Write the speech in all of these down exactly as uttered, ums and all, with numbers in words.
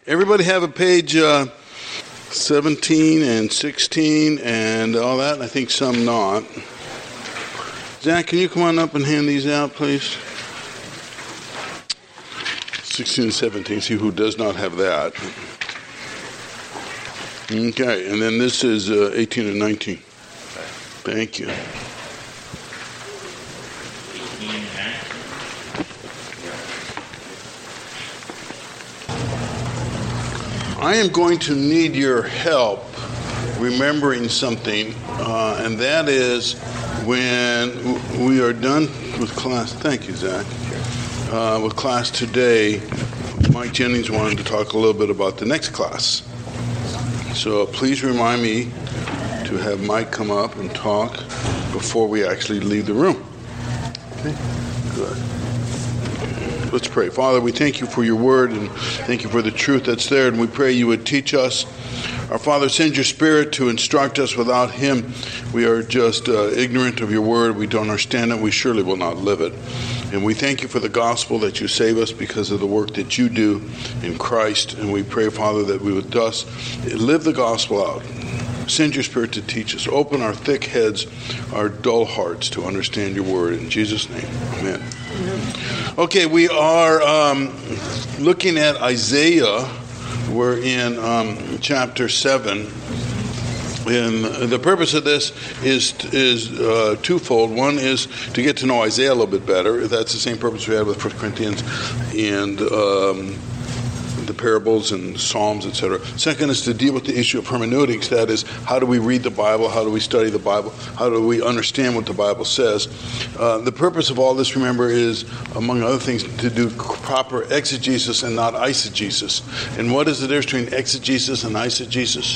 Everybody have a page uh, seventeen and sixteen and all that? I think some not. Zach, can you come on up and hand these out, please? sixteen and seventeen, see who does not have that. Okay, and then this is uh, eighteen and nineteen. Thank you. I am going to need your help remembering something, uh, and that is when we are done with class. Thank you, Zach. Uh, with class today, Mike Jennings wanted to talk a little bit about the next class. So please remind me to have Mike come up and talk before we actually leave the room. Okay, good. Let's pray. Father, we thank you for your word and thank you for the truth that's there, and we pray you would teach us. Our Father, send your Spirit to instruct us. Without him, we are just uh, ignorant of your word. We don't understand it. We surely will not live it. And we thank you for the gospel that you save us because of the work that you do in Christ. And we pray, Father, that we would thus live the gospel out. Send your Spirit to teach us. Open our thick heads, our dull hearts to understand your word. In Jesus' name, amen. Okay, we are um, looking at Isaiah. We're in um, chapter seven. And the purpose of this is is uh, twofold. One is to get to know Isaiah a little bit better. That's the same purpose we had with First Corinthians and um, the parables and Psalms, et cetera. Second is to deal with the issue of hermeneutics. That is, how do we read the Bible? How do we study the Bible? How do we understand what the Bible says? Uh, the purpose of all this, remember, is, among other things, to do proper exegesis and not eisegesis. And what is the difference between exegesis and eisegesis?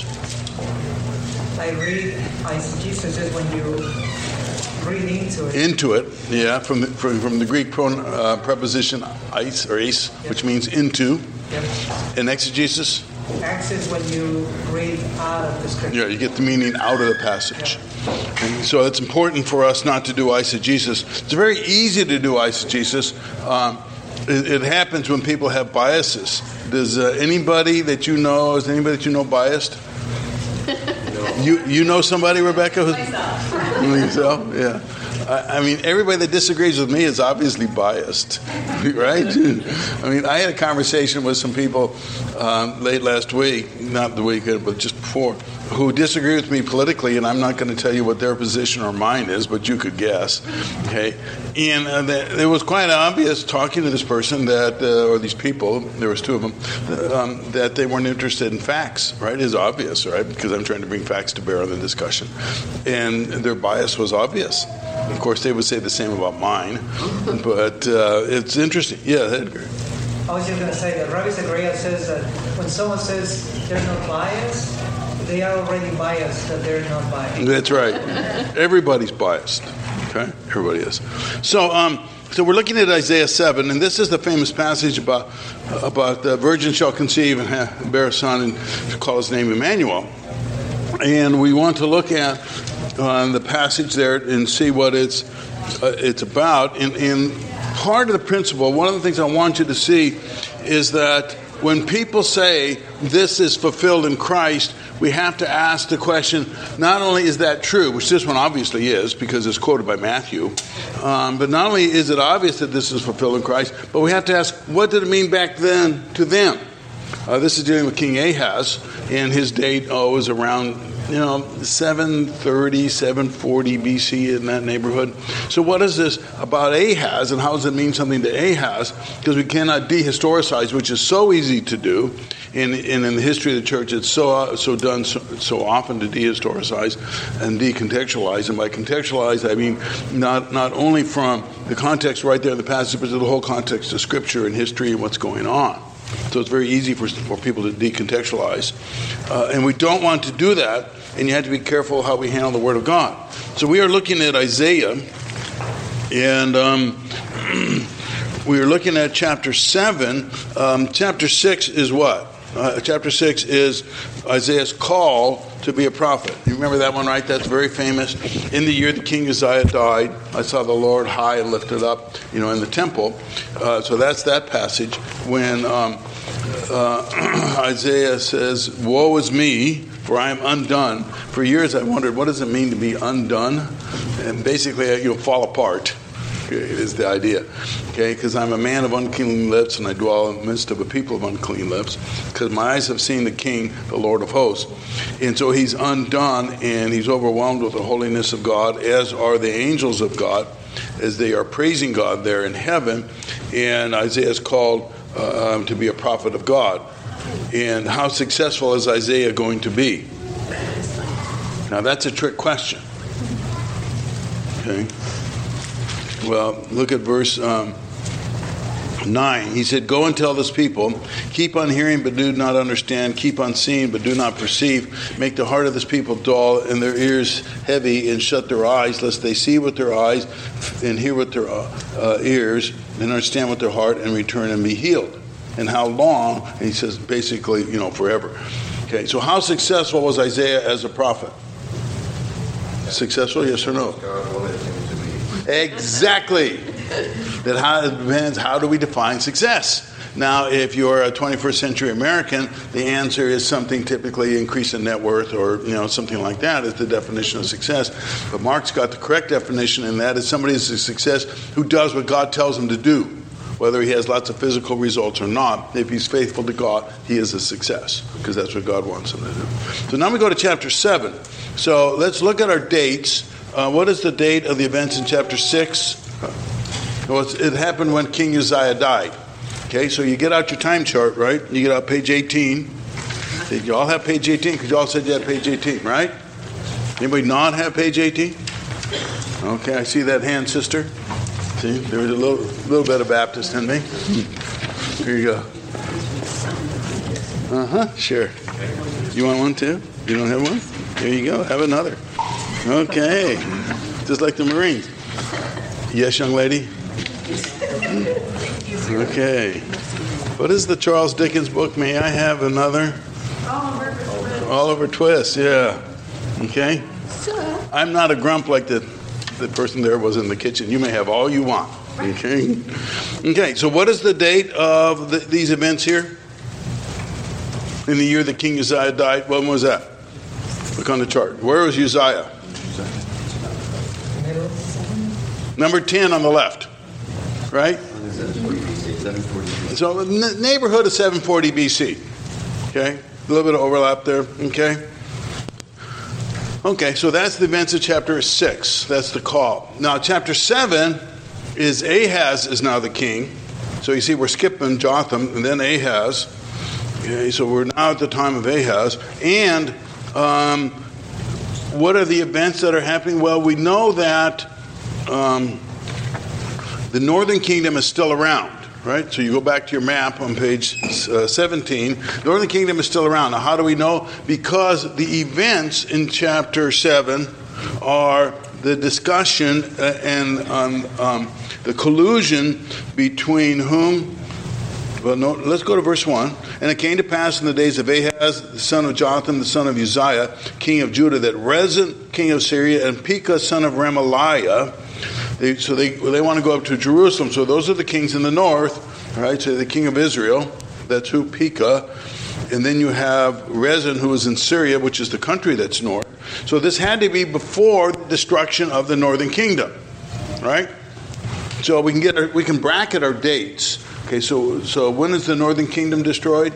I read eisegesis is when you read into it. Into it, yeah, from the, from, from the Greek pron, uh, preposition eis or eis, yep. Which means into. Yep. And exegesis? Ex is when you read out of the scripture. Yeah, you get the meaning out of the passage. Yep. And so it's important for us not to do eisegesis. It's very easy to do eisegesis. Um, it, it happens when people have biases. Does uh, anybody that you know, is anybody that you know biased? You you know somebody, Rebecca? Myself. Myself, yeah. I, I mean, everybody that disagrees with me is obviously biased, right? I mean, I had a conversation with some people um, late last week, not the weekend, but just before, who disagree with me politically, and I'm not going to tell you what their position or mine is, but you could guess, okay? And uh, the, it was quite obvious talking to this person that, uh, or these people, there was two of them, um, that they weren't interested in facts, right? It's obvious, right? Because I'm trying to bring facts to bear on the discussion. And their bias was obvious. Of course, they would say the same about mine, but uh, it's interesting. Yeah, Edgar. I was just going to say that Ravi Zachariah says that when someone says there's no bias, they are already biased that they're not biased. That's right. Everybody's biased. Okay, everybody is. So, um, so we're looking at Isaiah seven, and this is the famous passage about about the virgin shall conceive and have, bear a son and call his name Emmanuel. And we want to look at uh, the passage there and see what it's uh, it's about. And, and part of the principle, one of the things I want you to see is that when people say this is fulfilled in Christ, we have to ask the question, not only is that true, which this one obviously is because it's quoted by Matthew, um, but not only is it obvious that this is fulfilled in Christ, but we have to ask, what did it mean back then to them? Uh, this is dealing with King Ahaz, and his date oh, was around, you know, seven thirty, seven forty B C in that neighborhood. So what is this about Ahaz, and how does it mean something to Ahaz? Because we cannot dehistoricize, which is so easy to do. And in, in the history of the church, it's so so done so, so often to dehistoricize and decontextualize. And by contextualize, I mean not not only from the context right there in the passage, but to the whole context of Scripture and history and what's going on. So it's very easy for, for people to decontextualize. Uh, and we don't want to do that, and you have to be careful how we handle the Word of God. So we are looking at Isaiah, and um, we were looking at chapter seven. Um, chapter six is what? Uh, chapter six is Isaiah's call to be a prophet. You remember that one, right? That's very famous. In the year the king Uzziah died, I saw the Lord high and lifted up, you know, in the temple. Uh, so that's that passage when um, uh, Isaiah says, "Woe is me, for I am undone." For years I wondered, what does it mean to be undone? And basically, you'll fall apart. Is the idea, okay? Because I'm a man of unclean lips, and I dwell in the midst of a people of unclean lips. Because my eyes have seen the King, the Lord of hosts, and so he's undone, and he's overwhelmed with the holiness of God, as are the angels of God, as they are praising God there in heaven. And Isaiah is called uh, um, to be a prophet of God. And how successful is Isaiah going to be? Now that's a trick question. Okay. Well, look at verse um, nine. He said, "Go and tell this people, keep on hearing but do not understand, keep on seeing but do not perceive. Make the heart of this people dull and their ears heavy, and shut their eyes, lest they see with their eyes and hear with their uh, ears and understand with their heart and return and be healed." And how long? And he says basically, you know, forever. Okay, so how successful was Isaiah as a prophet? Successful, yes or no? Exactly. That how it depends. How do we define success? Now, if you're a twenty-first century American, the answer is something typically increase in net worth, or you know something like that is the definition of success. But Mark's got the correct definition, and that is somebody is a success who does what God tells him to do, whether he has lots of physical results or not. If he's faithful to God, he is a success, because that's what God wants him to do. So now we go to chapter seven. So let's look at our dates. Uh, what is the date of the events in chapter six? Well, it's, it happened when King Uzziah died. Okay, so you get out your time chart, right? You get out page eighteen. Did you all have page eighteen? Because you all said you had page eighteen, right? Anybody not have page eighteen? Okay, I see that hand, sister. See, there was a little, little bit of Baptist in me. Here you go. Uh-huh, sure. You want one too? You don't have one? There you go, have another. Okay, just like the Marines. Yes, young lady? Okay. What is the Charles Dickens book? May I have another? Oliver Twist. Oliver Twist, yeah. Okay. I'm not a grump like the, the person there was in the kitchen. You may have all you want. Okay. Okay, so what is the date of the, these events here? In the year that King Uzziah died, when was that? Look on the chart. Where was Uzziah? Number ten on the left, right? So the neighborhood of seven forty B C. Okay, a little bit of overlap there. Okay. Okay, so that's the events of chapter six. That's the call. Now, chapter seven is Ahaz is now the king. So you see, we're skipping Jotham and then Ahaz. Okay, so we're now at the time of Ahaz. And um, what are the events that are happening? Well, we know that Um, the northern kingdom is still around, right? So you go back to your map on page uh, seventeen. The northern kingdom is still around. Now, how do we know? Because the events in chapter seven are the discussion uh, and um, um, the collusion between whom? Well, no, let's go to verse one. "And it came to pass in the days of Ahaz, the son of Jotham, the son of Uzziah, king of Judah, that Rezin, king of Syria, and Pekah, son of Remaliah," They, so they they want to go up to Jerusalem. So those are the kings in the north, right? So the king of Israel, that's who, Pekah. And then you have Rezin, who is in Syria, which is the country that's north. So this had to be before the destruction of the northern kingdom, right? So we can get our, we can bracket our dates. Okay, so so when is the northern kingdom destroyed?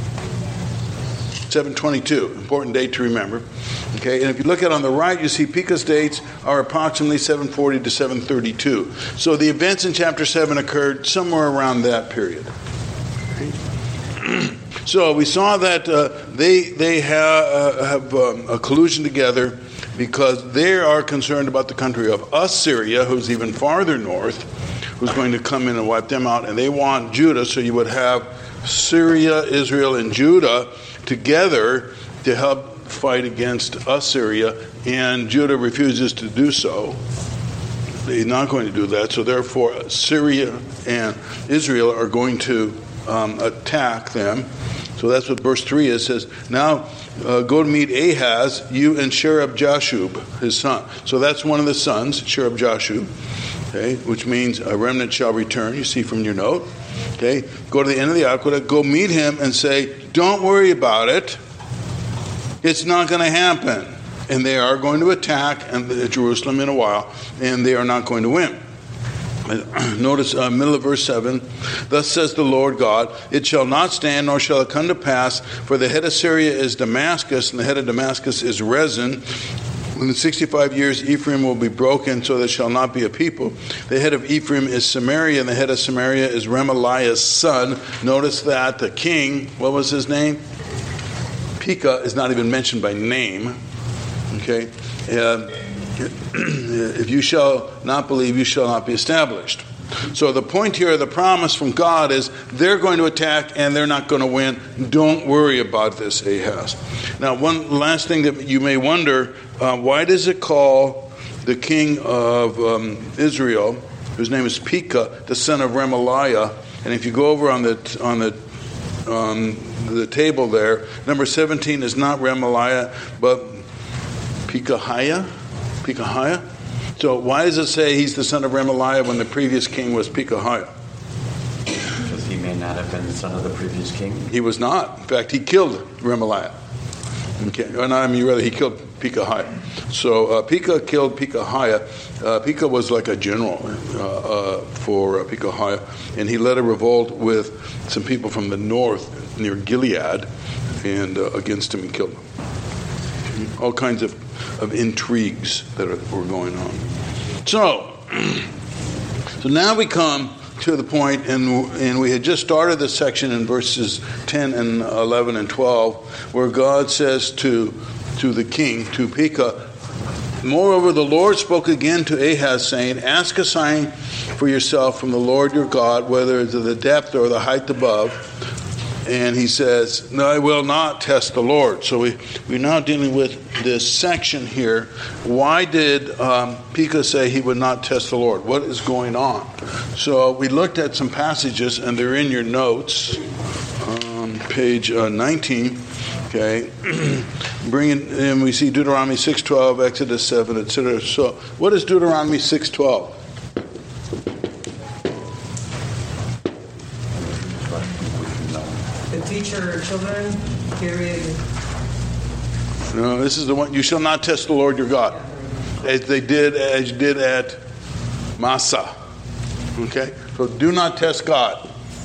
seven twenty-two, important date to remember. Okay, and if you look at on the right, you see Pekah's dates are approximately seven forty to seven thirty-two. So the events in chapter seven occurred somewhere around that period. Okay. So we saw that uh, they they ha- uh, have um, a collusion together because they are concerned about the country of Assyria, who's even farther north, who's going to come in and wipe them out, and they want Judah. So you would have Syria, Israel, and Judah together to help fight against Assyria, and Judah refuses to do so. he's not going to do that. So therefore, Syria and Israel are going to um, attack them. So that's what verse three is. It says, now uh, go to meet Ahaz, you and Sherab-Jashub, his son. So that's one of the sons, Sherab-Jashub, okay, which means a remnant shall return, you see from your note. Okay, go to the end of the aqueduct, go meet him and say, don't worry about it. It's not going to happen. And they are going to attack Jerusalem in a while, and they are not going to win. Notice uh, middle of verse seven. Thus says the Lord God, it shall not stand, nor shall it come to pass, for the head of Syria is Damascus, and the head of Damascus is Rezin. In sixty-five years Ephraim will be broken, so there shall not be a people. The head of Ephraim is Samaria, and the head of Samaria is Remaliah's son. Notice that the king, what was his name? Pekah is not even mentioned by name. Okay? Uh, if you shall not believe, you shall not be established. So the point here, the promise from God is they're going to attack and they're not going to win. Don't worry about this, Ahaz. Now, one last thing that you may wonder, uh, why does it call the king of um, Israel, whose name is Pekah, the son of Remaliah? And if you go over on the on the on the table there, number seventeen is not Remaliah, but Pekahiah. Pekahiah. So why does it say he's the son of Remaliah when the previous king was Pekahiah? Because he may not have been the son of the previous king. He was not. In fact, he killed Remaliah. Okay, or not, I mean, rather, he killed Pekahiah. So uh, Pekah killed Pekahiah. Uh, Pekah was like a general uh, uh, for uh, Pekahiah, and he led a revolt with some people from the north near Gilead, and uh, against him and killed him. All kinds of, of intrigues that are, were going on. So, so now we come to the point, and and we had just started this section in verses ten and eleven and twelve, where God says to to the king, to Pekah, moreover, the Lord spoke again to Ahaz, saying, ask a sign for yourself from the Lord your God, whether it's the depth or the height above. And he says, no, I will not test the Lord. So we, we're now dealing with this section here. Why did um, Pekah say he would not test the Lord? What is going on? So we looked at some passages, and they're in your notes on page uh, nineteen. Okay, bringing and we see Deuteronomy six twelve, Exodus seven, et cetera. So what is Deuteronomy six twelve? Teach your children, period. No, this is the one. You shall not test the Lord your God, as they did, as you did at Massah. Okay, so do not test God,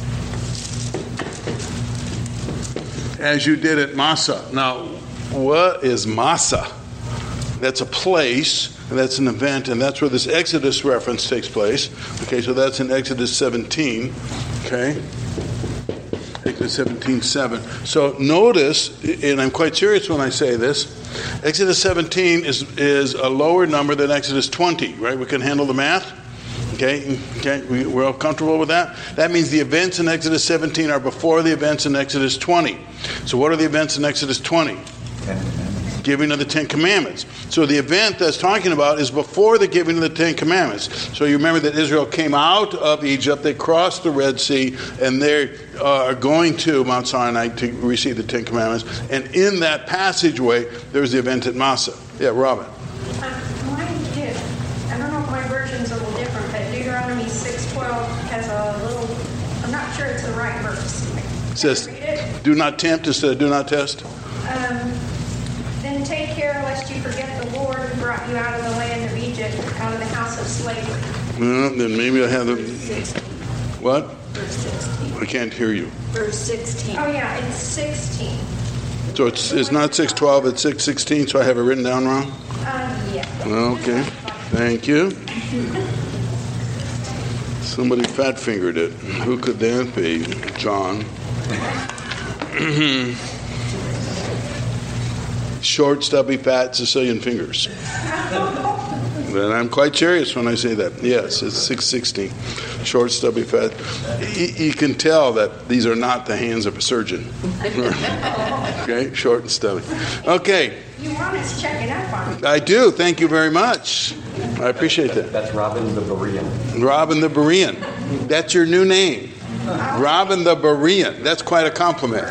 as you did at Massah. Now, what is Massah? That's a place, and that's an event, and that's where this Exodus reference takes place. Okay, so that's in Exodus seventeen. Okay. Exodus seventeen seven. So notice, and I'm quite serious when I say this, Exodus seventeen is is a lower number than Exodus twenty, right? We can handle the math? Okay, okay, we, we're all comfortable with that? That means the events in Exodus seventeen are before the events in Exodus twenty. So what are the events in Exodus twenty? Giving of the Ten Commandments. So the event that's talking about is before the giving of the Ten Commandments. So you remember that Israel came out of Egypt, they crossed the Red Sea, and they uh, are going to Mount Sinai to receive the Ten Commandments. And in that passageway, there's the event at Massah. Yeah, Robin. Uh, mine did. I don't know if my version's a little different, but Deuteronomy six twelve has a little, I'm not sure it's the right verse. It says, do not tempt instead of do not test. Um, Then take care lest you forget the Lord who brought you out of the land of Egypt, out of the house of slavery. Well, then maybe I have the... sixteen. What? Verse sixteen. I can't hear you. Verse sixteen. Oh yeah, it's sixteen. So it's it's not six twelve, it's six sixteen, so I have it written down wrong? Uh, yeah. Okay, thank you. Somebody fat-fingered it. Who could that be? John. Short, stubby, fat Sicilian fingers. And I'm quite serious when I say that. Yes, it's six sixteen. Short, stubby, fat. You, you can tell that these are not the hands of a surgeon. Okay, short and stubby. Okay. You want us checking up on it. I do. Thank you very much. I appreciate that. That's Robin the Berean. Robin the Berean. That's your new name. Robin the Berean. That's quite a compliment.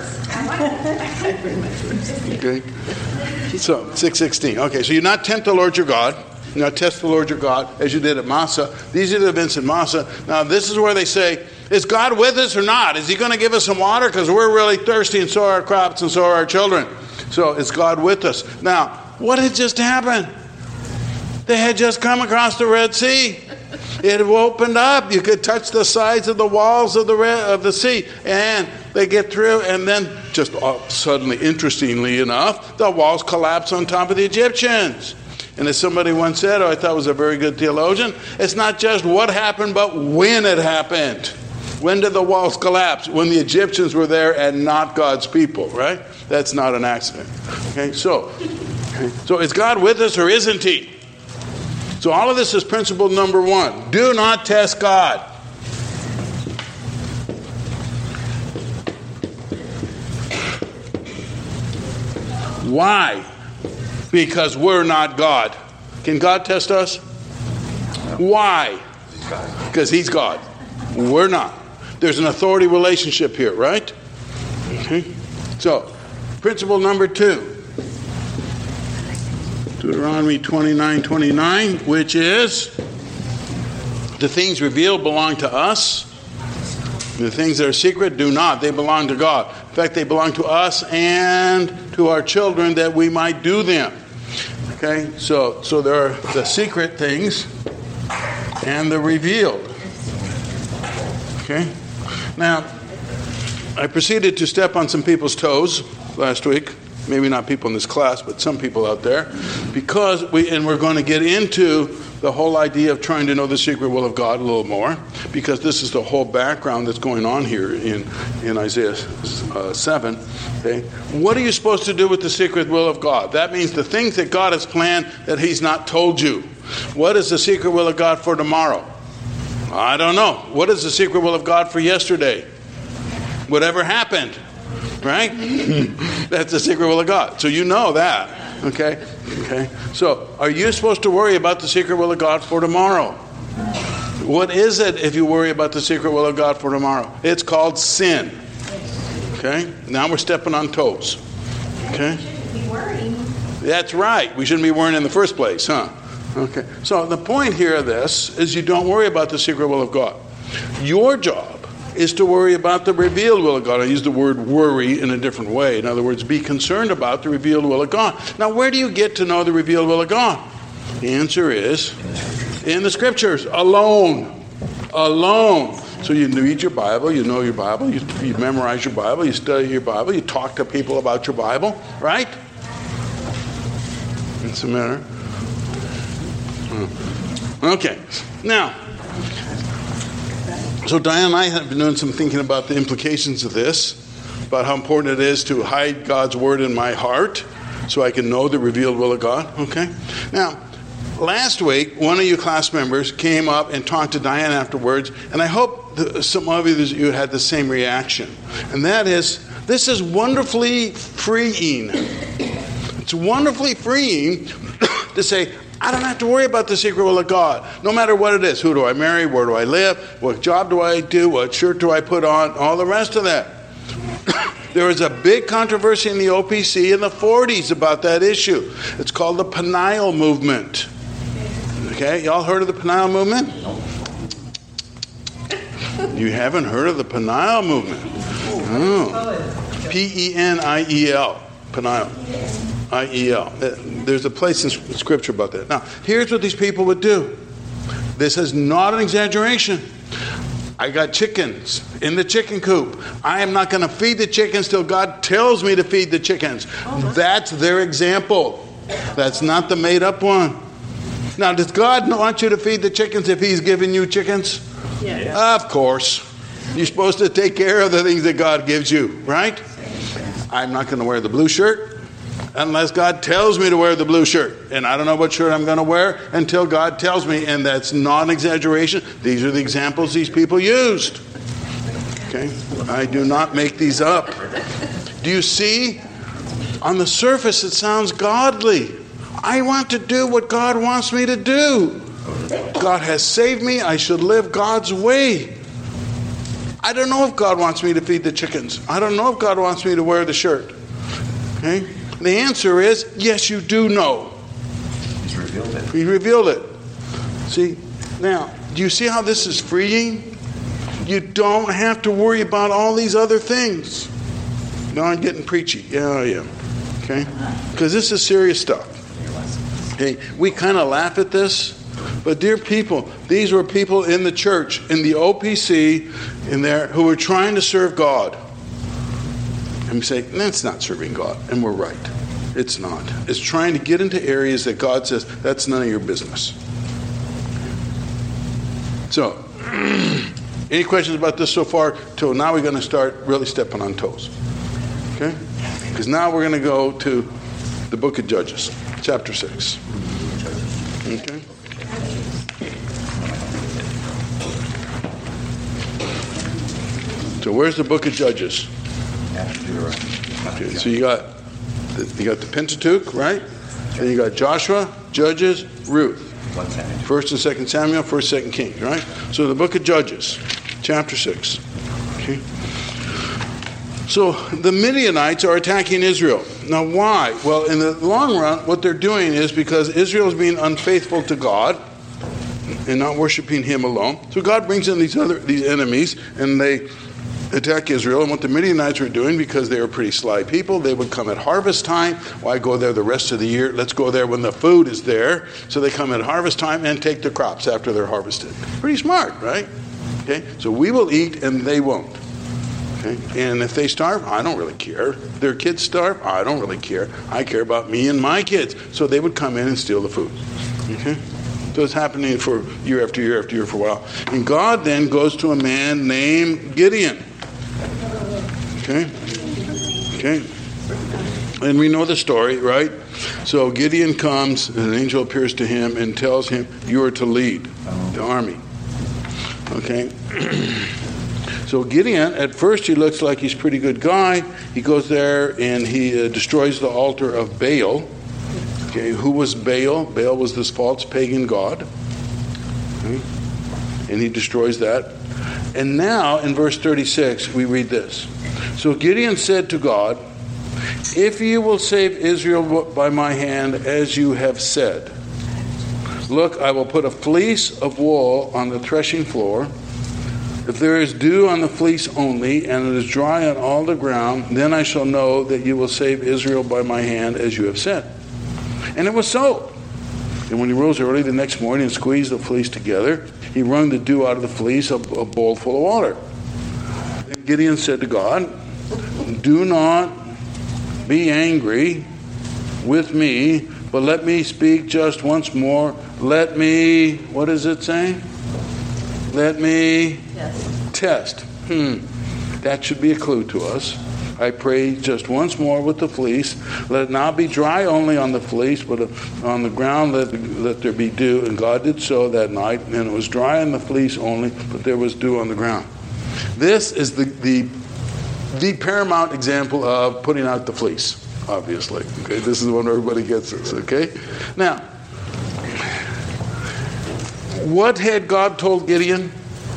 Okay. So, six sixteen. Okay, so you not tempt the Lord your God. You not test the Lord your God as you did at Massa. These are the events in Massa. Now, this is where they say, is God with us or not? Is he going to give us some water? Because we're really thirsty, and so are our crops, and so are our children. So, is God with us? Now, what had just happened? They had just come across the Red Sea. It opened up. You could touch the sides of the walls of the Red, of the sea. And they get through, and then just suddenly, interestingly enough, the walls collapse on top of the Egyptians. And as somebody once said, oh, I thought was a very good theologian, it's not just what happened, but when it happened. When did the walls collapse? When the Egyptians were there and not God's people, right? That's not an accident. Okay, so, okay, so is God with us or isn't he? So all of this is principle number one. Do not test God. Why? Because we're not God. Can God test us? Why? Because he's God. We're not. There's an authority relationship here, right? Okay. So, principle number two. Deuteronomy twenty-nine twenty-nine, which is the things revealed belong to us. The things that are secret do not. They belong to God. In fact, they belong to us and to our children that we might do them. Okay, so so there are the secret things and the revealed. Okay, now I proceeded to step on some people's toes last week. Maybe not people in this class, but some people out there, because we and we're going to get into the whole idea of trying to know the secret will of God a little more, because this is the whole background that's going on here in in Isaiah uh, seven. Okay, what are you supposed to do with the secret will of God? That means the things that God has planned that He's not told you. What is the secret will of God for tomorrow? I don't know. What is the secret will of God for yesterday? Whatever happened. Right? That's the secret will of God. So you know that. Okay? Okay. So are you supposed to worry about the secret will of God for tomorrow? What is it if you worry about the secret will of God for tomorrow? It's called sin. Okay? Now we're stepping on toes. Okay? Shouldn't be worrying. That's right. We shouldn't be worrying in the first place, huh? Okay. So the point here of this is you don't worry about the secret will of God. Your job is to worry about the revealed will of God. I use the word worry in a different way. In other words, be concerned about the revealed will of God. Now, where do you get to know the revealed will of God? The answer is in the Scriptures, alone. Alone. So you read your Bible, you know your Bible, you, you memorize your Bible, you study your Bible, you talk to people about your Bible, right? What's the matter? Okay. Now, so Diane and I have been doing some thinking about the implications of this, about how important it is to hide God's word in my heart so I can know the revealed will of God. Okay? Now, last week, one of you class members came up and talked to Diane afterwards, and I hope that some of you had the same reaction. And that is, this is wonderfully freeing. It's wonderfully freeing to say, I don't have to worry about the secret will of God, no matter what it is. Who do I marry? Where do I live? What job do I do? What shirt do I put on? All the rest of that. There was a big controversy in the O P C in the forties about that issue. It's called the Peniel Movement. Okay, y'all heard of the Peniel Movement? You haven't heard of the Peniel Movement? Oh. P E N I E L. Peniel. I E L. There's a place in Scripture about that. Now, here's what these people would do. This is not an exaggeration. I got chickens in the chicken coop. I am not going to feed the chickens till God tells me to feed the chickens. That's their example. That's not the made-up one. Now, does God want you to feed the chickens if He's giving you chickens? Yeah. Of course. You're supposed to take care of the things that God gives you, right? I'm not going to wear the blue shirt unless God tells me to wear the blue shirt. And I don't know what shirt I'm going to wear until God tells me. And that's not an exaggeration. These are the examples these people used. Okay? I do not make these up. Do you see? On the surface, it sounds godly. I want to do what God wants me to do. God has saved me. I should live God's way. I don't know if God wants me to feed the chickens. I don't know if God wants me to wear the shirt. Okay? The answer is, yes, you do know. He's revealed it. He revealed it. See, now, do you see how this is freeing? You don't have to worry about all these other things. Now I'm getting preachy. Yeah, I am. Okay? Because this is serious stuff. Okay? We kind of laugh at this. But dear people, these were people in the church, in the O P C, in there, who were trying to serve God. And we say, that's not serving God. And we're right. It's not. It's trying to get into areas that God says, that's none of your business. So, any questions about this so far? Till now we're going to start really stepping on toes. Okay? Because now we're going to go to the book of Judges, chapter six. Okay? So where's the book of Judges? Okay, so you got the, you got the Pentateuch, right? Then you got Joshua, Judges, Ruth. First and Second Samuel, First, Second Kings, right? So the book of Judges, chapter six. Okay. So the Midianites are attacking Israel. Now why? Well, in the long run, what they're doing is because Israel is being unfaithful to God and not worshiping Him alone. So God brings in these other these enemies, and they attack Israel. And what the Midianites were doing, because they were pretty sly people, they would come at harvest time. Why go there the rest of the year? Let's go there when the food is there. So they come at harvest time and take the crops after they're harvested. Pretty smart, right? Okay, so we will eat and they won't. Okay, and if they starve, I don't really care. Their kids starve, I don't really care. I care about me and my kids. So they would come in and steal the food. Okay. So it's happening for year after year after year for a while. And God then goes to a man named Gideon. Okay? Okay? And we know the story, right? So Gideon comes, and an angel appears to him and tells him, you are to lead the army. Okay? So Gideon, at first he looks like he's a pretty good guy. He goes there and he uh, destroys the altar of Baal. Okay, who was Baal? Baal was this false pagan god. Okay. And he destroys that. And now, in verse thirty-six, we read this. So Gideon said to God, if you will save Israel by my hand, as you have said, look, I will put a fleece of wool on the threshing floor. If there is dew on the fleece only, and it is dry on all the ground, then I shall know that you will save Israel by my hand, as you have said. And it was so. And when he rose early the next morning and squeezed the fleece together, he wrung the dew out of the fleece, a, a bowl full of water. And Gideon said to God, do not be angry with me, but let me speak just once more. Let me, what does it say? Let me yes. test. Hmm. That should be a clue to us. I pray just once more with the fleece. Let it not be dry only on the fleece, but on the ground let, let there be dew. And God did so that night, and it was dry on the fleece only, but there was dew on the ground. This is the the, the paramount example of putting out the fleece, obviously. Okay, this is when everybody gets this, okay? Now, what had God told Gideon?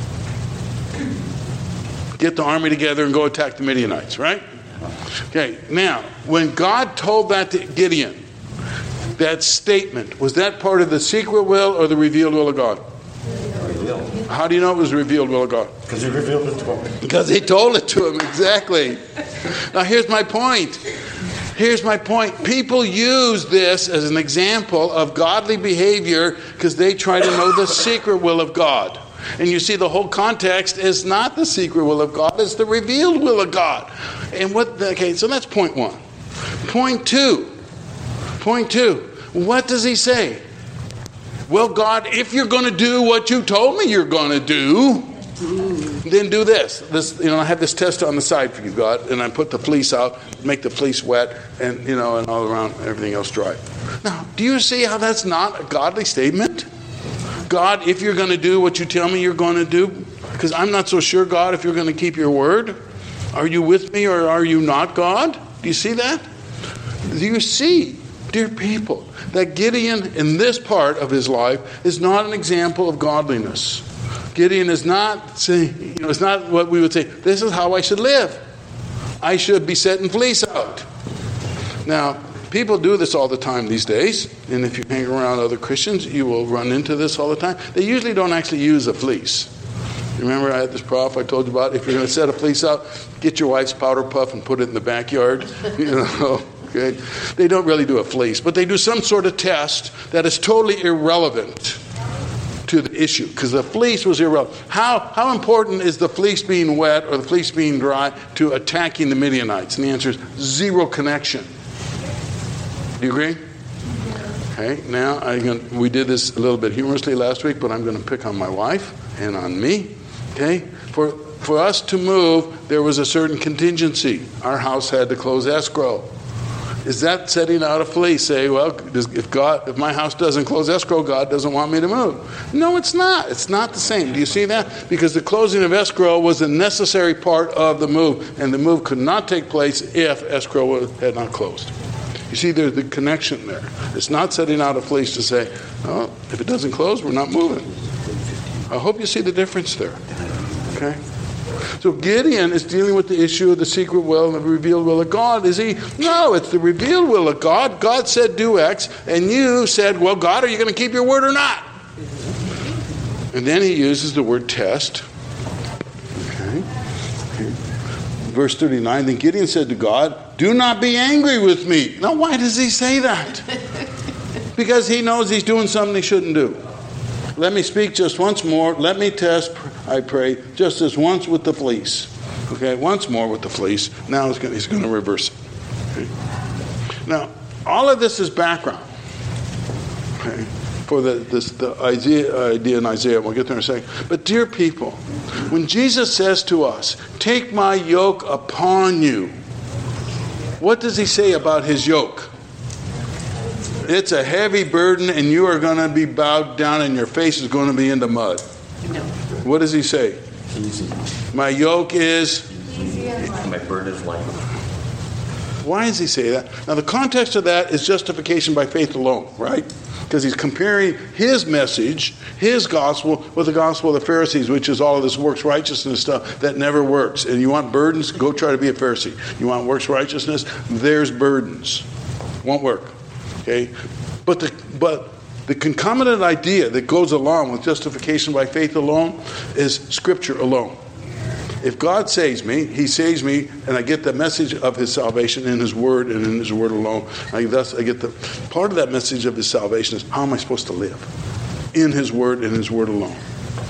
Get the army together and go attack the Midianites, right? Okay, now, when God told that to Gideon, that statement, was that part of the secret will or the revealed will of God? Revealed. How do you know it was the revealed will of God? Because he revealed it to him. Because he told it to him, exactly. Now, here's my point. Here's my point. People use this as an example of godly behavior because they try to know the secret will of God. And you see, the whole context is not the secret will of God, it's the revealed will of God. And what, okay, so that's point one. Point two. Point two. What does he say? Well, God, if you're going to do what you told me you're going to do, then do this. This, you know, I have this test on the side for you, God, and I put the fleece out, make the fleece wet, and, you know, and all around, everything else dry. Now, do you see how that's not a godly statement? God, if you're going to do what you tell me you're going to do, because I'm not so sure, God, if you're going to keep your word. Are you with me or are you not, God? Do you see that? Do you see Dear people, that Gideon in this part of his life is not an example of godliness. Gideon is not saying, you know, it's not what we would say, this is how I should live. I should be setting fleece out. Now, people do this all the time these days, and if you hang around other Christians, you will run into this all the time. They usually don't actually use a fleece. Remember I had this prof I told you about? If you're going to set a fleece out, get your wife's powder puff and put it in the backyard. You know, okay? They don't really do a fleece, but they do some sort of test that is totally irrelevant to the issue, because the fleece was irrelevant. How how important is the fleece being wet or the fleece being dry to attacking the Midianites? And the answer is zero connection. Do you agree? Okay, now I'm gonna, we did this a little bit humorously last week, but I'm going to pick on my wife and on me. Okay, for for us to move, there was a certain contingency. Our house had to close escrow. Is that setting out a fleece? Say, well, if God, if my house doesn't close escrow, God doesn't want me to move. No, it's not. It's not the same. Do you see that? Because the closing of escrow was a necessary part of the move, and the move could not take place if escrow had not closed. You see, there's the connection there. It's not setting out a fleece to say, oh, if it doesn't close, we're not moving. I hope you see the difference there. Okay? So Gideon is dealing with the issue of the secret will and the revealed will of God. Is he? No, it's the revealed will of God. God said do X, and you said, well, God, are you going to keep your word or not? And then he uses the word test. Okay. Okay. Verse thirty-nine, then Gideon said to God, do not be angry with me. Now, why does he say that? Because he knows he's doing something he shouldn't do. Let me speak just once more. Let me test, I pray, just as once with the fleece. Okay, once more with the fleece. Now he's going, he's going to reverse it. Okay? Now, all of this is background. Okay, for the, this, the idea, idea in Isaiah. We'll get there in a second. But dear people, when Jesus says to us, take my yoke upon you, what does he say about his yoke? It's a heavy burden, and you are going to be bowed down, and your face is going to be in the mud. No. What does he say? Easy. My yoke is? Easy. My burden is light. Why does he say that? Now, the context of that is justification by faith alone, right? Because he's comparing his message, his gospel, with the gospel of the Pharisees, which is all of this works righteousness stuff that never works. And you want burdens? Go try to be a Pharisee. You want works righteousness? There's burdens. Won't work. Okay, but the but the concomitant idea that goes along with justification by faith alone is Scripture alone. If God saves me, He saves me, and I get the message of His salvation in His Word and in His Word alone. I, thus, I get the part of that message of His salvation is how am I supposed to live in His Word and His Word alone.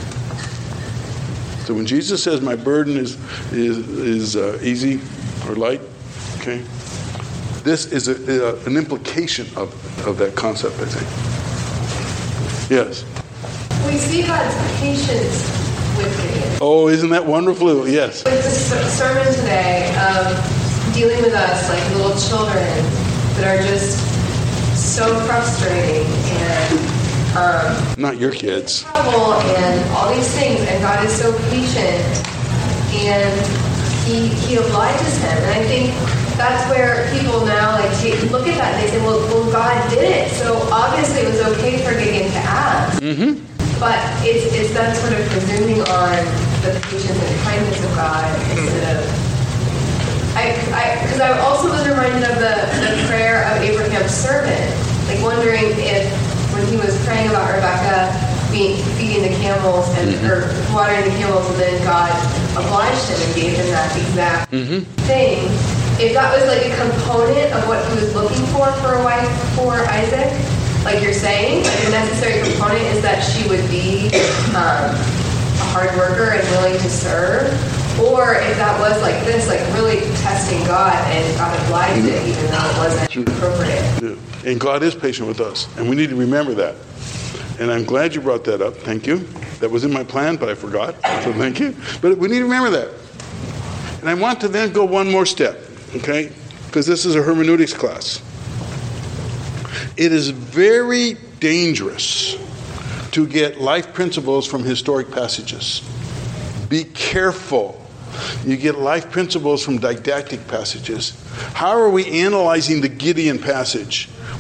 So when Jesus says my burden is is is uh, easy or light, okay. This is a, a, an implication of, of that concept, I think. Yes? We see God's patience with Gideon. Oh, isn't that wonderful? Yes. With the sermon today of dealing with us like little children that are just so frustrating and um, not your kids. Trouble and all these things, and God is so patient, and He He obliges him, and I think that's where people now like take, look at that and they say, well, well, God did it, so obviously it was okay for Gideon to ask. Mm-hmm. But it's, it's that sort of presuming on the patience and kindness of God instead of... Because I, I, I also was reminded of the, the prayer of Abraham's servant, like wondering if when he was praying about Rebecca being, feeding the camels and mm-hmm. or watering the camels, and then God obliged him and gave him that exact mm-hmm. thing. If that was like a component of what he was looking for for a wife for Isaac, like you're saying, like a necessary component is that she would be um, a hard worker and willing to serve, or if that was like this, like really testing God and God obliged it even though it wasn't appropriate. Yeah. And God is patient with us, and we need to remember that. And I'm glad you brought that up. Thank you. That was in my plan, but I forgot, so thank you. But we need to remember that. And I want to then go one more step. Okay? Because this is a hermeneutics class. It is very dangerous to get life principles from historic passages. Be careful. You get life principles from didactic passages. How are we analyzing the Gideon passage? We're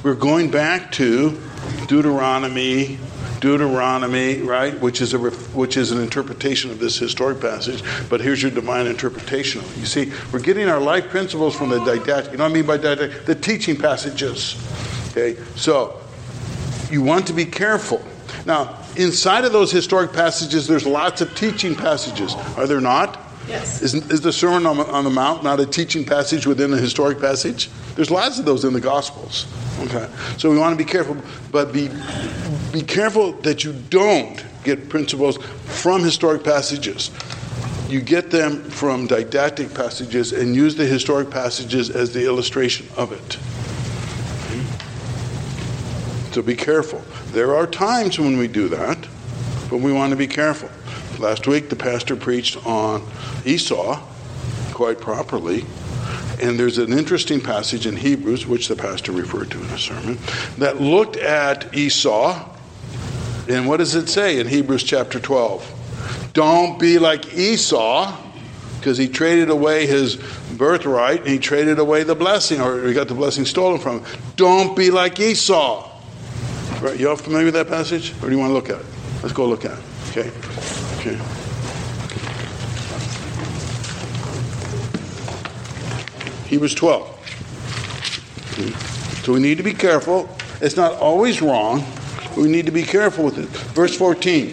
we're going back to Deuteronomy, Deuteronomy, right, which is a which is an interpretation of this historic passage. But here's your divine interpretation of it. You see, we're getting our life principles from the didactic. You know what I mean by didactic? The teaching passages. Okay, so you want to be careful. Now, inside of those historic passages, there's lots of teaching passages. Are there not? Yes. Is, is the Sermon on the, on the Mount not a teaching passage within a historic passage? There's lots of those in the Gospels. Okay, so we want to be careful, but be be careful that you don't get principles from historic passages. You get them from didactic passages and use the historic passages as the illustration of it. So be careful. There are times when we do that, but we want to be careful. Last week, the pastor preached on Esau quite properly, and there's an interesting passage in Hebrews, which the pastor referred to in a sermon, that looked at Esau, and what does it say in Hebrews chapter twelve? Don't be like Esau, because he traded away his birthright, and he traded away the blessing, or he got the blessing stolen from him. Don't be like Esau. Right, you all familiar with that passage? Or do you want to look at it? Let's go look at it. Okay. Okay. Hebrews twelve. So we need to be careful. It's not always wrong, but we need to be careful with it. Verse fourteen.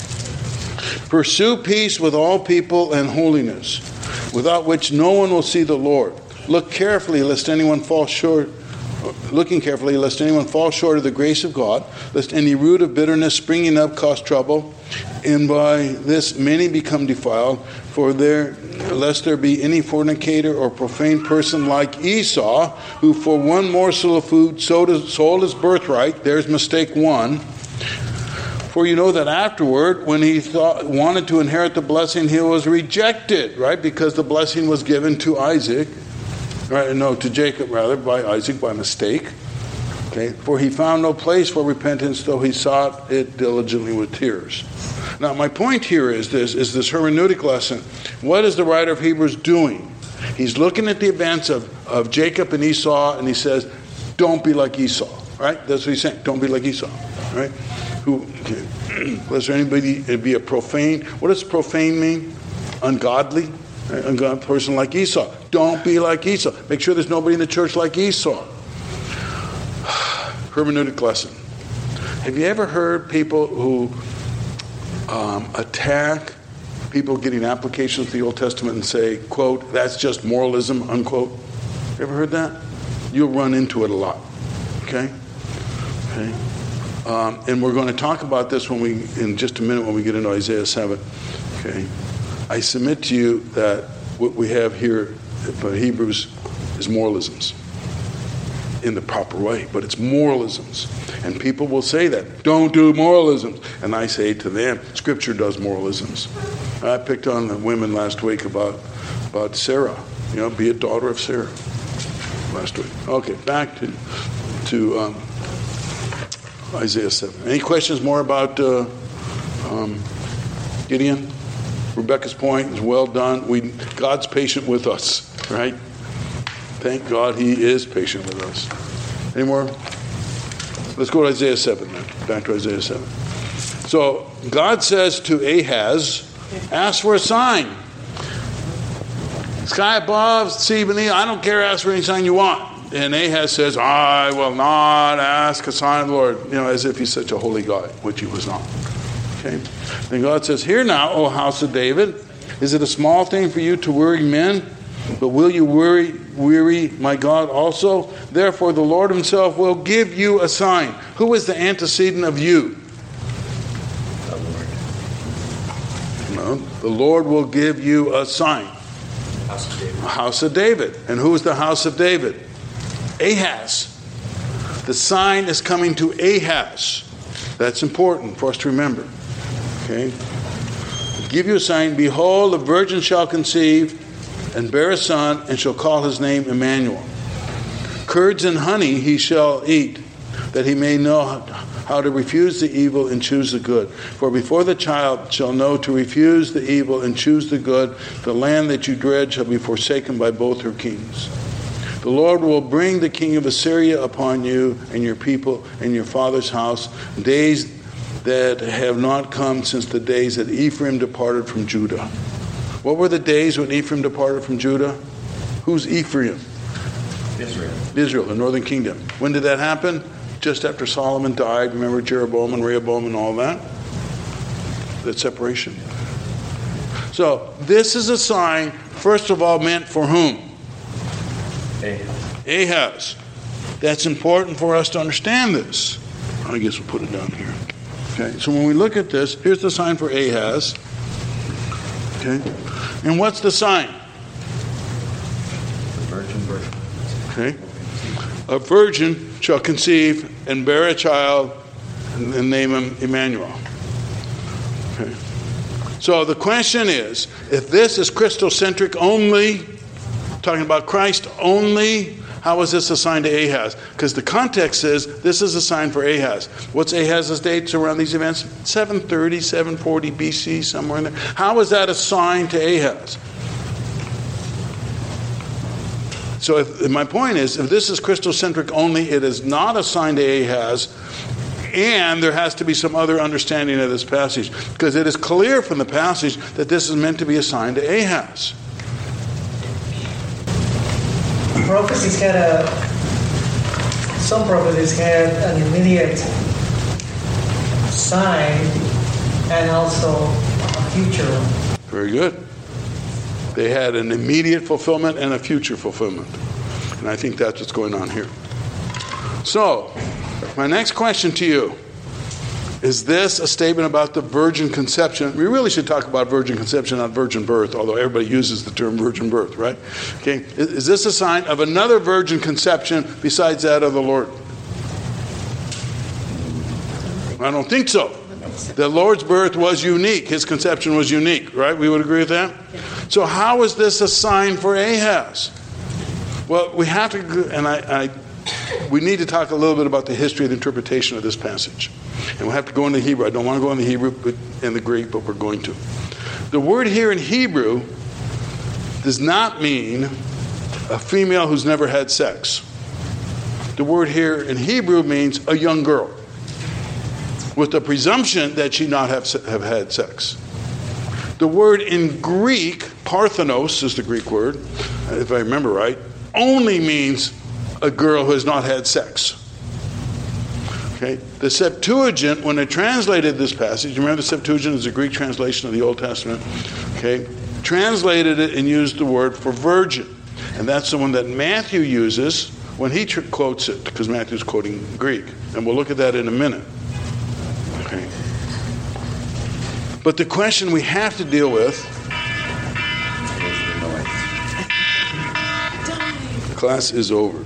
Pursue peace with all people and holiness, without which no one will see the Lord. Look carefully lest anyone fall short. Looking carefully lest anyone fall short of the grace of God, lest any root of bitterness springing up cause trouble, and by this many become defiled. For there, lest there be any fornicator or profane person like Esau, who for one morsel of food sold his, sold his birthright. There's mistake one. For you know that afterward, when he thought, wanted to inherit the blessing, he was rejected, right? Because the blessing was given to Isaac. Right, no, to Jacob rather, by Isaac, by mistake. Okay, for he found no place for repentance, though he sought it diligently with tears. Now, my point here is this: is this hermeneutic lesson. What is the writer of Hebrews doing? He's looking at the events of, of Jacob and Esau, and he says, "Don't be like Esau." Right? That's what he's saying. Don't be like Esau. Right? Who? Okay. Lest anybody be a profane. What does profane mean? Ungodly. A God person like Esau. Don't be like Esau. Make sure there's nobody in the church like Esau. Hermeneutic lesson. Have you ever heard people who um, attack people getting applications of the Old Testament and say, quote, that's just moralism, unquote? You ever heard that? You'll run into it a lot. Okay? Okay. Um, and we're going to talk about this when we, in just a minute when we get into Isaiah seven. Okay? I submit to you that what we have here for Hebrews is moralisms in the proper way, but it's moralisms. And people will say that, don't do moralisms. And I say to them, Scripture does moralisms. I picked on the women last week about, about Sarah, you know, be a daughter of Sarah last week. Okay, back to, to um, Isaiah seven. Any questions more about uh, um, Gideon? Rebecca's point is well done. We God's patient with us, right? Thank God He is patient with us. Any more? Let's go to Isaiah seven then. Back to Isaiah seven. So God says to Ahaz, ask for a sign. Sky above, sea beneath, I don't care, ask for any sign you want. And Ahaz says, I will not ask a sign of the Lord. You know, as if he's such a holy God, which he was not. Okay. Then God says, hear now, O house of David, is it a small thing for you to worry men? But will you worry, weary my God also? Therefore the Lord himself will give you a sign. Who is the antecedent of you? The Lord. No, the Lord will give you a sign. House of David. House of David. And who is the house of David? Ahaz. The sign is coming to Ahaz. That's important for us to remember. Okay? Give you a sign. Behold, the virgin shall conceive and bear a son, and shall call his name Emmanuel. Curds and honey he shall eat, that he may know how to refuse the evil and choose the good. For before the child shall know to refuse the evil and choose the good, the land that you dread shall be forsaken by both her kings. The Lord will bring the king of Assyria upon you and your people and your father's house, days that have not come since the days that Ephraim departed from Judah. What were the days when Ephraim departed from Judah? Who's Ephraim? Israel. Israel, the northern kingdom. When did that happen? Just after Solomon died. Remember Jeroboam and Rehoboam and all that? That separation. So this is a sign, first of all, meant for whom? Ahaz. Ahaz. That's important for us to understand this. I guess we'll put it down here. Okay, so when we look at this, here's the sign for Ahaz. Okay, and what's the sign? The virgin birth. Okay, a virgin shall conceive and bear a child and name him Emmanuel. Okay, so the question is, if this is Christocentric only, talking about Christ only, how is this a sign to Ahaz? Because the context says this is a sign for Ahaz. What's Ahaz's dates around these events? seven thirty, seven forty B C, somewhere in there. How is that a sign to Ahaz? So if, my point is, if this is Christocentric only, it is not a sign to Ahaz, and there has to be some other understanding of this passage, because it is clear from the passage that this is meant to be a sign to Ahaz. Prophecies had a, some prophecies had an immediate sign and also a future one. Very good. They had an immediate fulfillment and a future fulfillment. And I think that's what's going on here. So, my next question to you, is this a statement about the virgin conception? We really should talk about virgin conception, not virgin birth, although everybody uses the term virgin birth, right? Okay. Is, is this a sign of another virgin conception besides that of the Lord? I don't think so. The Lord's birth was unique. His conception was unique, right? We would agree with that? So how is this a sign for Ahaz? Well, we have to, and I, I we need to talk a little bit about the history of the interpretation of this passage. And we'll have to go into Hebrew. I don't want to go into Hebrew but in the Greek, but we're going to. The word here in Hebrew does not mean a female who's never had sex. The word here in Hebrew means a young girl, with the presumption that she not have, have had sex. The word in Greek, parthenos is the Greek word, if I remember right, only means a girl who has not had sex. Okay, the Septuagint, when they translated this passage, remember the Septuagint is a Greek translation of the Old Testament, okay, translated it and used the word for virgin. And that's the one that Matthew uses when he tr- quotes it, because Matthew's quoting Greek. And we'll look at that in a minute. Okay. But the question we have to deal with, the class is over.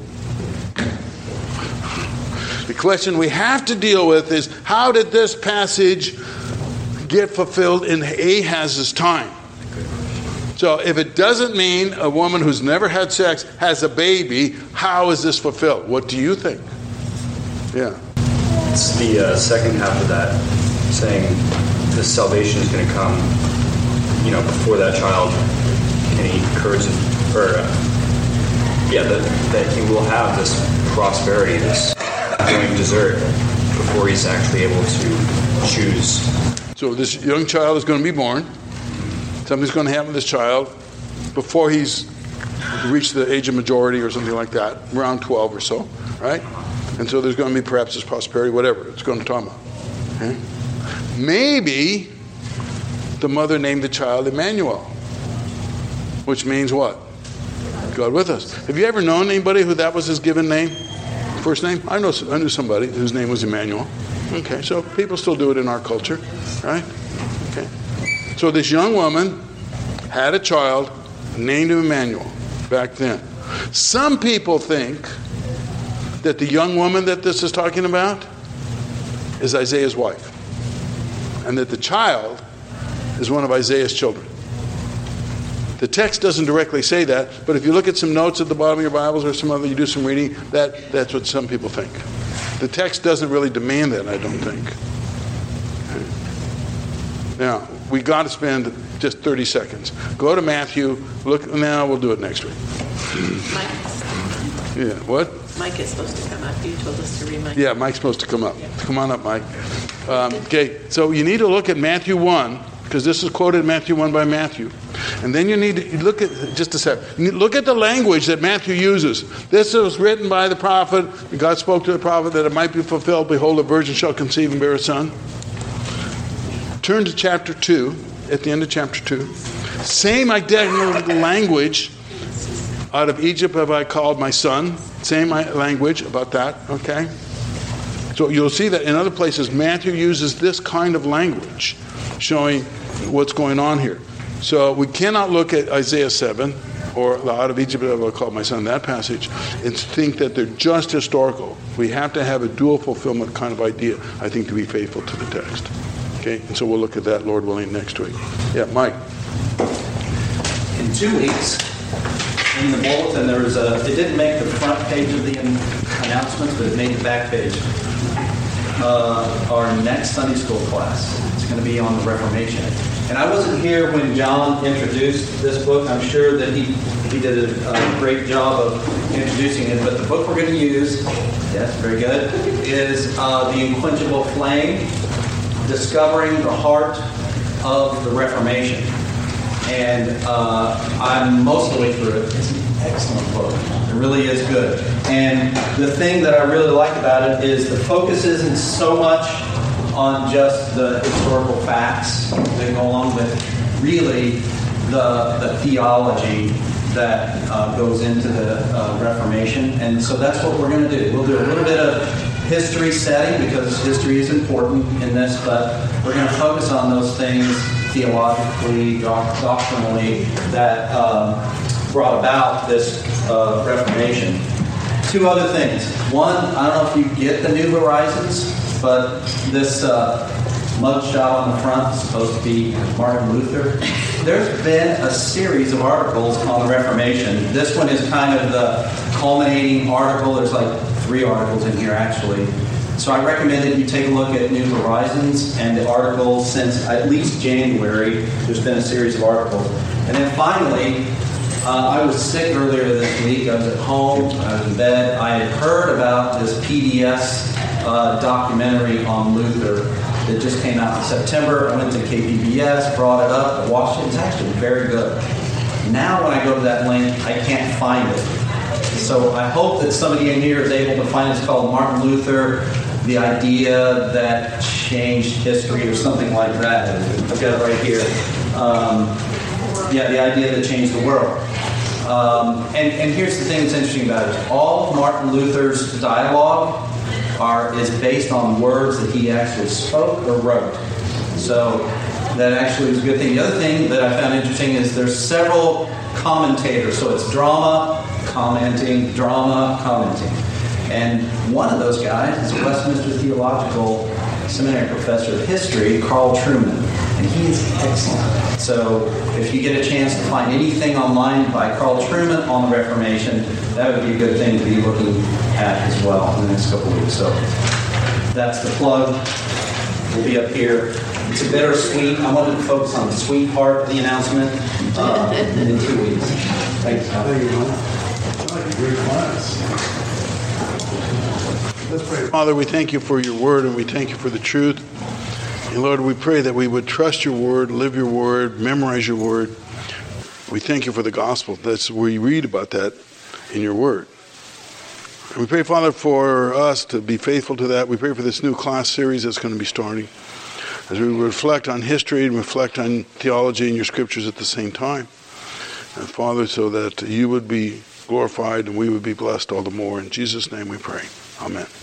The question we have to deal with is, how did this passage get fulfilled in Ahaz's time? So if it doesn't mean a woman who's never had sex has a baby, how is this fulfilled? What do you think? Yeah. It's the uh, second half of that, saying this salvation is going to come, you know, before that child can eat curds, or uh, yeah, that, that he will have this prosperity, this doing dessert before he's actually able to choose. So this young child is going to be born. Something's going to happen to this child before he's reached the age of majority or something like that, around twelve or so, right? And so there's going to be perhaps this prosperity, whatever it's going to talk about. Okay? Maybe the mother named the child Emmanuel, which means what? God with us. Have you ever known anybody who that was his given name? First name? I know. I knew somebody whose name was Emmanuel. Okay, so people still do it in our culture, right? Okay. So this young woman had a child named him Emmanuel back then. Some people think that the young woman that this is talking about is Isaiah's wife, and that the child is one of Isaiah's children. The text doesn't directly say that, but if you look at some notes at the bottom of your Bibles or some other, you do some reading, that, that's what some people think. The text doesn't really demand that, I don't think. Okay. Now, we got to spend just thirty seconds. Go to Matthew, look, now we'll do it next week. Yeah, what? Mike is supposed to come up. You told us to remind Yeah, Mike's supposed to come up. Come on up, Mike. Um, okay, so you need to look at Matthew one, because this is quoted Matthew one by Matthew. And then you need to look at, just a sec, you need to look at the language that Matthew uses. This was written by the prophet. God spoke to the prophet that it might be fulfilled. Behold, a virgin shall conceive and bear a son. Turn to chapter two, at the end of chapter two. Same identical language. Out of Egypt have I called my son. Same language about that, okay? So you'll see that in other places, Matthew uses this kind of language, showing what's going on here. So we cannot look at Isaiah seven, or out of Egypt have I called my son, that passage, and think that they're just historical. We have to have a dual fulfillment kind of idea, I think, to be faithful to the text. Okay, and so we'll look at that, Lord willing, next week. Yeah, Mike. In two weeks, in the bulletin, there was a, it didn't make the front page of the announcements, but it made the back page. Uh, our next Sunday school class. It's going to be on the Reformation. And I wasn't here when John introduced this book. I'm sure that he, he did a, a great job of introducing it. But the book we're going to use, yes, very good, is uh, The Unquenchable Flame, Discovering the Heart of the Reformation. And uh, I'm most of the way through it. It's an excellent book. It really is good. And the thing that I really like about it is the focus isn't so much on just the historical facts that go along with really the, the theology that uh, goes into the uh, Reformation. And so that's what we're going to do. We'll do a little bit of history setting because history is important in this, but we're going to focus on those things theologically, doctrinally, that um, brought about this uh, Reformation. Two other things. One, I don't know if you get the New Horizons, but this uh, mugshot on the front is supposed to be Martin Luther. There's been a series of articles on the Reformation. This one is kind of the culminating article. There's like three articles in here, actually. So I recommend that you take a look at New Horizons and the articles since at least January. There's been a series of articles. And then finally, uh, I was sick earlier this week. I was at home. I was in bed. I had heard about this P B S uh, documentary on Luther that just came out in September. I went to K P B S, brought it up, I watched it. It's actually very good. Now when I go to that link, I can't find it. So I hope that somebody in here is able to find it. It's called Martin Luther, the idea that changed history or something like that. I've got it right here. Um, yeah, the idea that changed the world. Um, and, and here's the thing that's interesting about it. All of Martin Luther's dialogue are is based on words that he actually spoke or wrote. So that actually is a good thing. The other thing that I found interesting is there's several commentators. So it's drama, commenting, drama, commenting. And one of those guys is a Westminster Theological Seminary professor of history, Carl Trueman. And he is excellent. So if you get a chance to find anything online by Carl Trueman on the Reformation, that would be a good thing to be looking at as well in the next couple of weeks. So that's the plug. We'll be up here. It's a bittersweet. I wanted to focus on the sweet part of the announcement uh, in two weeks. Thanks. Thank you, man. Sounds like a great class. Let's pray. Father, we thank you for your word and we thank you for the truth. And Lord, we pray that we would trust your word, live your word, memorize your word. We thank you for the gospel. That's where you read about that in your word. And we pray, Father, for us to be faithful to that. We pray for this new class series that's going to be starting. As we reflect on history and reflect on theology and your scriptures at the same time. And Father, so that you would be glorified and we would be blessed all the more. In Jesus' name we pray. Amen.